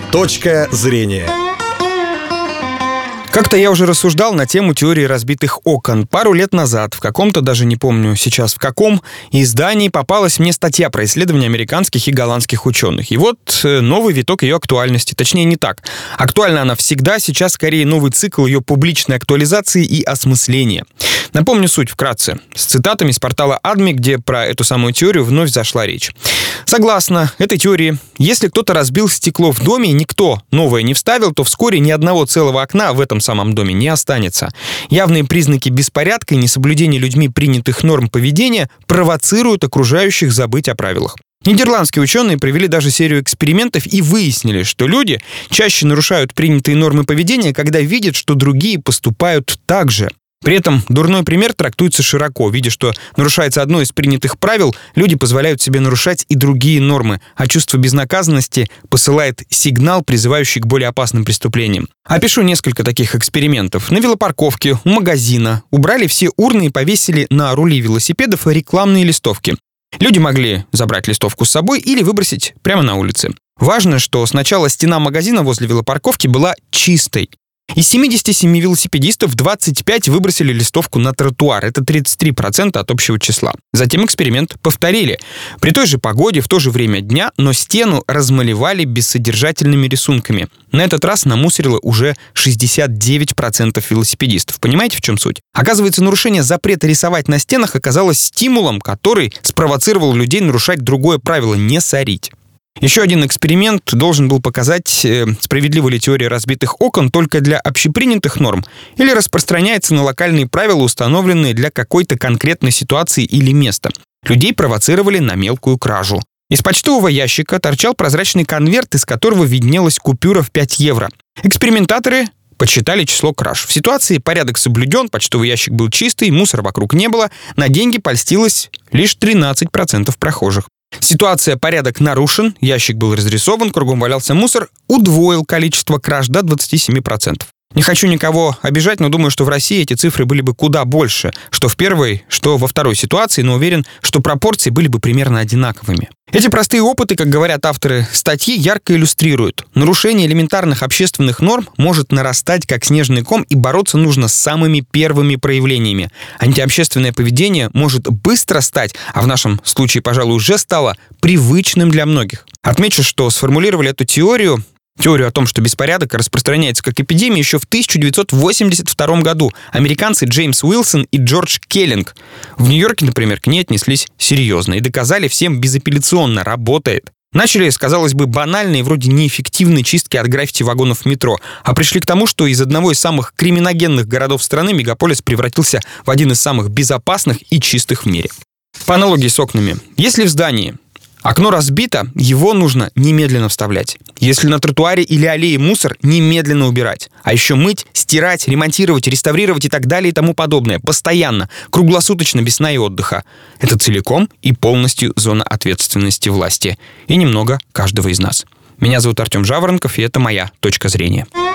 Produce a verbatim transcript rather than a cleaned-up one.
Точка зрения. Как-то я уже рассуждал на тему теории разбитых окон. Пару лет назад, в каком-то, даже не помню сейчас в каком, издании попалась мне статья про исследования американских и голландских ученых. И вот новый виток ее актуальности. Точнее, не так. Актуальна она всегда, сейчас скорее новый цикл ее публичной актуализации и осмысления. Напомню суть вкратце, с цитатами с портала Адми, где про эту самую теорию вновь зашла речь. Согласно этой теории, если кто-то разбил стекло в доме и никто новое не вставил, то вскоре ни одного целого окна в этом самом доме не останется. Явные признаки беспорядка и несоблюдения людьми принятых норм поведения провоцируют окружающих забыть о правилах. Нидерландские ученые провели даже серию экспериментов и выяснили, что люди чаще нарушают принятые нормы поведения, когда видят, что другие поступают так же. При этом дурной пример трактуется широко. Видя, что нарушается одно из принятых правил, люди позволяют себе нарушать и другие нормы, а чувство безнаказанности посылает сигнал, призывающий к более опасным преступлениям. Опишу несколько таких экспериментов. На велопарковке у магазина убрали все урны и повесили на рули велосипедов рекламные листовки. Люди могли забрать листовку с собой или выбросить прямо на улице. Важно, что сначала стена магазина возле велопарковки была чистой. Из семидесяти семи велосипедистов двадцать пять выбросили листовку на тротуар. Это тридцать три процента от общего числа. Затем эксперимент повторили. При той же погоде, в то же время дня, но стену размалевали бессодержательными рисунками. На этот раз намусорило уже шестьдесят девять процентов велосипедистов. Понимаете, в чем суть? Оказывается, нарушение запрета рисовать на стенах оказалось стимулом, который спровоцировал людей нарушать другое правило — не сорить. Еще один эксперимент должен был показать, э, справедлива ли теория разбитых окон только для общепринятых норм или распространяется на локальные правила, установленные для какой-то конкретной ситуации или места. Людей провоцировали на мелкую кражу. Из почтового ящика торчал прозрачный конверт, из которого виднелась купюра в пять евро. Экспериментаторы подсчитали число краж. В ситуации порядок соблюден, почтовый ящик был чистый, мусора вокруг не было, на деньги польстилось лишь тринадцать процентов прохожих. Ситуация «порядок нарушен», ящик был разрисован, кругом валялся мусор, удвоил количество краж до двадцати семи процентов. Не хочу никого обижать, но думаю, что в России эти цифры были бы куда больше, что в первой, что во второй ситуации, но уверен, что пропорции были бы примерно одинаковыми. Эти простые опыты, как говорят авторы статьи, ярко иллюстрируют. Нарушение элементарных общественных норм может нарастать как снежный ком, и бороться нужно с самыми первыми проявлениями. Антиобщественное поведение может быстро стать, а в нашем случае, пожалуй, уже стало привычным для многих. Отмечу, что сформулировали эту теорию, Теорию о том, что беспорядок распространяется как эпидемия, еще в тысяча девятьсот восемьдесят втором году американцы Джеймс Уилсон и Джордж Келлинг. В Нью-Йорке, например, к ней отнеслись серьезно и доказали всем безапелляционно: работает. Начали с, казалось бы, банальной, вроде неэффективной чистки от граффити вагонов метро, а пришли к тому, что из одного из самых криминогенных городов страны мегаполис превратился в один из самых безопасных и чистых в мире. По аналогии с окнами. Если в здании окно разбито, его нужно немедленно вставлять. Если на тротуаре или аллее мусор, немедленно убирать. А еще мыть, стирать, ремонтировать, реставрировать и так далее и тому подобное. Постоянно, круглосуточно, без сна и отдыха. Это целиком и полностью зона ответственности власти. И немного каждого из нас. Меня зовут Артем Жаворонков, и это моя точка зрения.